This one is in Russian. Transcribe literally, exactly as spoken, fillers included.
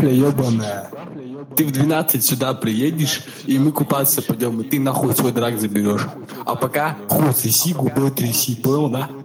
вафля ебаная. Ты в двенадцать сюда приедешь, и мы купаться пойдем, и ты нахуй свой драк заберешь. А пока хуй тряси, губой тряси, понял, да?